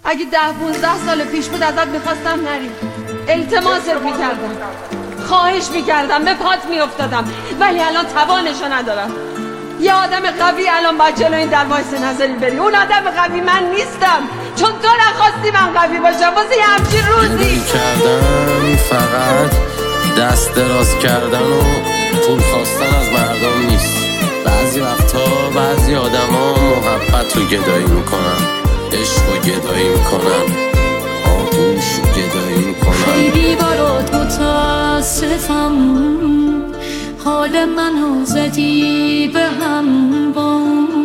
اگه 10-15 سال پیش بود ازت میخواستم نری، التماست میکردم، خواهش میکردم، به پات میافتادم، ولی الان توانشو ندارم. یه آدم قوی الان باید جلو این در وایس نظری بری. اون آدم قوی من نیستم، چون تو نخواستی من قوی باشم. واسه یه همچین روزی کردن فقط دست دراز کردن و پول خواستن از مردم نیست. بعضی وقتا بعضی آدما محبت رو گدایی میکنن، عشق رو گدایی میکنن، آغوش رو گدایی میکنن. خیلی برات متاسفم، حال منو زدی به هم با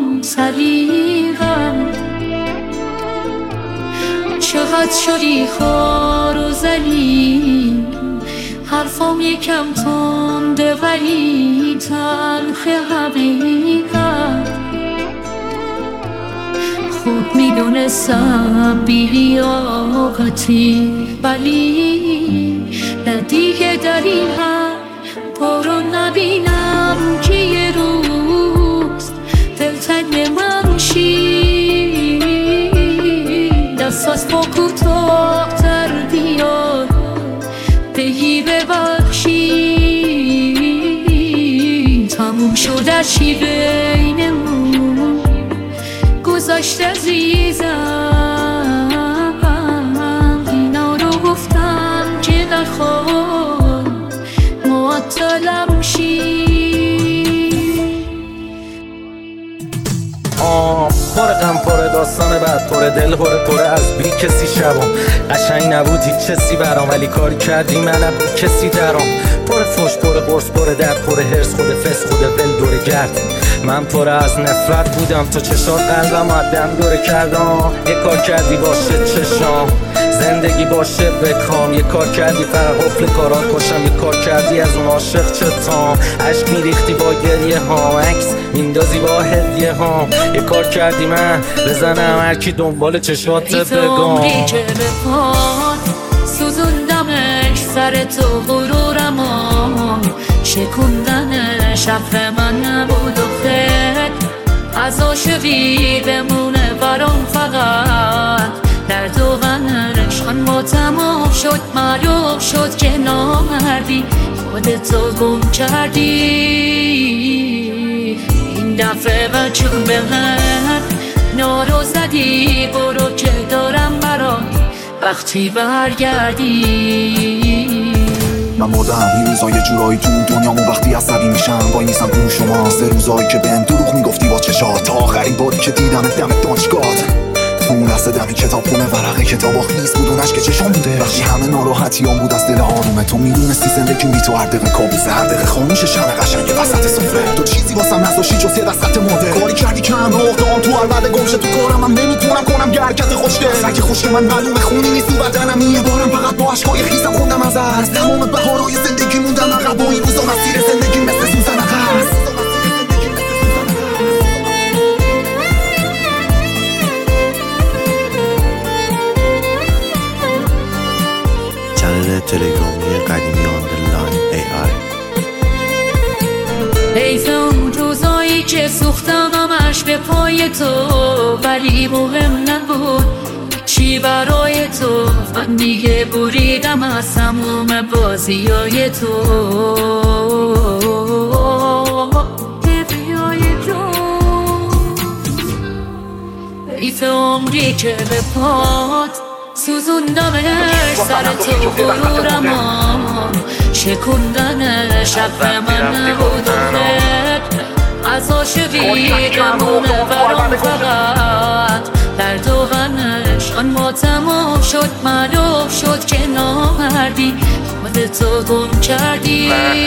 سلیقم. چقدر شدی خار و زلیل، حرفام یکم تنده ولی تلخ حقیقت. خوب میدونستم بی لیاقتی، ولی نه دیگه در این حد برو نبینم که یه روز دلتنگ من شی. دست از ما کوتاه‌تر بیار بگی ببخشی. تموم شده چی بینمون گذاشته عزیزم. اینا رو گفتم که نخواد معطلم شی. پر غم، پر داستان بعد، پر دل، پر از بی کسی شبم. قشنگ نبود هیچ کسی برام، ولی کاری کردی منم کسی درام. پر فوش، پر قرص، پر درد، پر هرس، خود فس، خود ول دور گرد. من پر از نفرت بودم، تو چشات قلبم عدم دوره کردم. یه کار کردی باشه چشام، زندگی باشه بکام. یه کار کردی فقط قفل کارات کشم، یه کار کردی از اون عاشق چتام. عشق میریختی با گریه ها، عکس میندازی با هدیه ها. یه کار کردی من بزنم هرکی دنبال چشات بگم. عمری که به پات سوزوندمش سر تو غرورمو، شکوندنش حق من نبود و خیل از عاشقی بمونه برام فقط درد و غنش. اما تمام شد، معلوم شد که نامردی، خودتو گم کردی. این دفعه بچون به من نارو زدی، برو که دارم برات وقتی برگردی. من مردم این روزا یه جورایی تو دنیامو، وقتی عصبی میشم وای نیستم رو شما. 3 روزایی که بهم دروغ میگفتی با چشات، تا آخرین باری که دیدم دم دانشگاهت. تو اون لحظه دمی کتاب خونه، ورقه کتاب خیس بود، اون عشق چشام بوده. وقتی همه ناراحتیام بود از دل آرومه، تو میدونستی زندگی بی تو هر دقیقه کابوسه. هر دقیقه خاموش شمع قشنگ وسط سفره. تو چیزی واسم نذاشتی جز یه دست خط مرده. کاری کردی که هم راه دام تو هر بعد گمشه تو کارم. هم نمیتونم کنم گرکت خوشگل، سگ خوشگل من معلومه خونی نیست تو بدنم. یه بارم فقط با عشقای خیسم خوندم از تمام بهارای زندگی موندم عقب. و این روزا مسیر زندگی مثل سوزن عقب. کانال تلگرامی قدیمی آندرلاین AI. حیف اون روزایی که سوختم همش به پای تو، ولی مهم نبود چی برای تو. من دیگه بریدم از تموم بازیای تو. حیف عمری که به پات سوزوندمش سر تو غرورمو، شکوندنش حق من نبود و خیل از عاشقی گمونه برام فقط درد و غمش. اما تمام شد، معلوم شد که نامردی، خودتو گم کردی.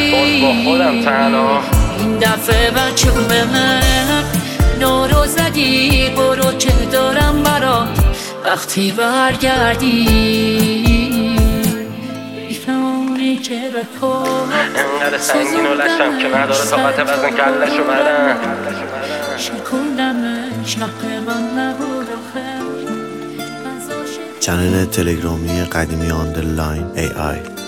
این دفعه بچون به من نارو زدی، برو که دارم برات وقتی برگردی. بیفهمی که به پا انقدر سنگین و لشم که نداره طاقت وزن کلشو بدن. شکوندمش حق من نبود و خیل. کانال تلگرامی قدیمی آندرلاین AI.